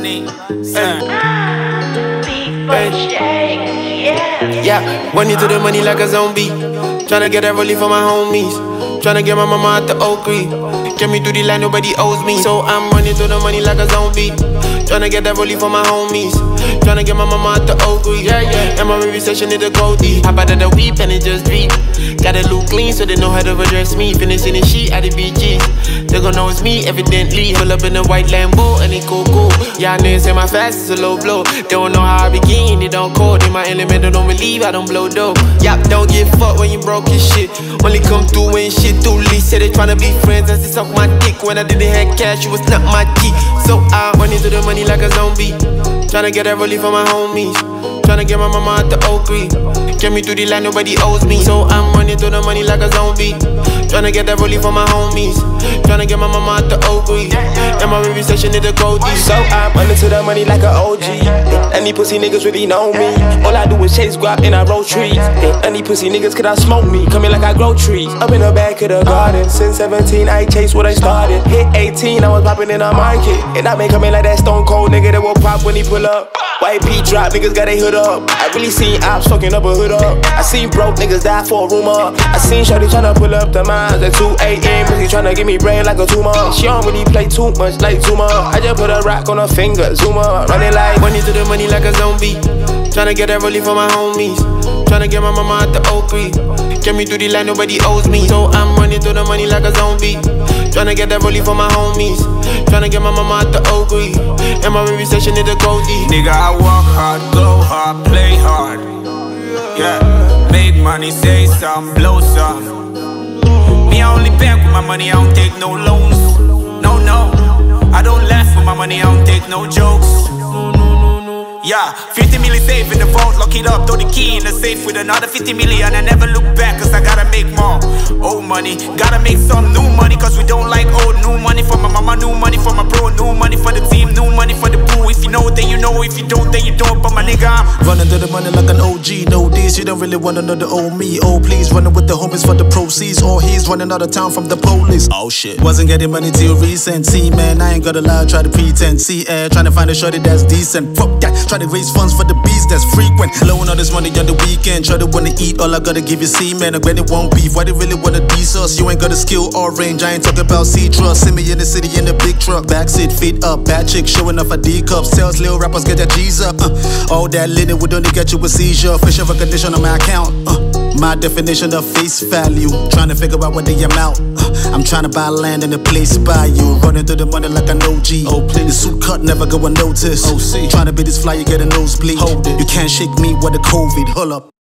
Sunny. Yeah, money to the money like a zombie. Tryna get that relief for my homies. Tryna get my mama out the Oak Creek. Get me through the line, nobody owes me. So I'm running to the money like a zombie. Tryna get that relief for my homies. Tryna get my mama out the Oak Creek. Yeah, yeah. And my review session need to go deep. Hop out of the weep and it just beat. Gotta look clean so they know how to address me. Finishing the sheet at the BG. They gon' know it's me, evidently. Pull up in a white Lambo and it go. Y'all niggas say my fast is a low blow. They don't know how I begin, they don't code. In my element, they don't believe I don't blow dope. Yep, don't get fucked when you broke your shit. Only come through when shit too lit. Say they tryna be friends and they suck my dick. When I didn't have cash, you was not my G. So I run into the money like a zombie. Tryna get that relief for my homies. Tryna get my mama out the Oak Creek. Get me through the line, nobody owes me. So I'm running through the money like a zombie. Tryna get that relief for my homies. Tryna get my mama out the Oak Creek. And my review session need to go deep. So I'm running to the money like an OG. Any pussy niggas really know me. All I do is chase guap and I roll trees. Any pussy niggas could I smoke me. Coming like I grow trees. Up in the back of the garden. Since 17 I chase what I started. Hit 18 I was popping in the market. And I been coming like that stone cold nigga that will pop when he pull up. White P drop, niggas got they hood up. I really seen ops fucking up a hood up. I seen broke niggas die for a rumor. I seen shorty tryna pull up the mines at 2 a.m. Pussy tryna give me brain like a tumor. She don't really play too much like Zuma. I just put a rock on her finger, Zuma. Running like money to the money like a zombie. Tryna get that relief for my homies. Tryna get my mama out the Oak Creek. Get me through the line, nobody owes me. So I'm running through the money like a zombie. Tryna get that relief for my homies. Tryna get my mama out the Oak Creek. And my review session need to go deep. Nigga, I work hard, go hard, play hard. Yeah, make money, say some, blow some. Me, I only bank with my money, I don't take no loans. No, I don't laugh with my money, I don't take no jokes. Yeah, 50 million safe in the vault, lock it up, throw the key in the safe with another 50 million. I never look back, cause I gotta make more. Old money, gotta make some new money, cause we don't like old. New money for my mama, new money for my bro, new money for the team, new money for the boo. If you know, then you know, if you don't, then you don't. But my nigga, I'm running to the money like an OG. No D's, you don't really wanna know the old me. Oh please, running with the homies for the proceeds. Or he's running out of town from the police. Oh shit, wasn't getting money till recent. See man, I ain't gotta lie, try to pretend. See trying to find a shorty that's decent. Fuck that, try to raise funds for the beats that's frequent. Blowing all this money on the weekend. Try to wanna eat, all I gotta give you semen. A granny won't beef, why they really wanna diss us? You ain't got a skill or range, I ain't talking about C-Trust. See me in the city in the big truck. Backseat, feet up, bad chick showing off a D-cup. Sales little rappers get their G's up. All that linen would only get you a seizure. Facial recognition on my account. My definition of face value. Trying to figure out what the amount. I'm trying to buy land and a place by you. Running through the money like an OG. Oh please, the suit cut never go unnoticed. OC, trying to be this fly, you get a nosebleed. Hold it, you can't shake me with the COVID. Hold up.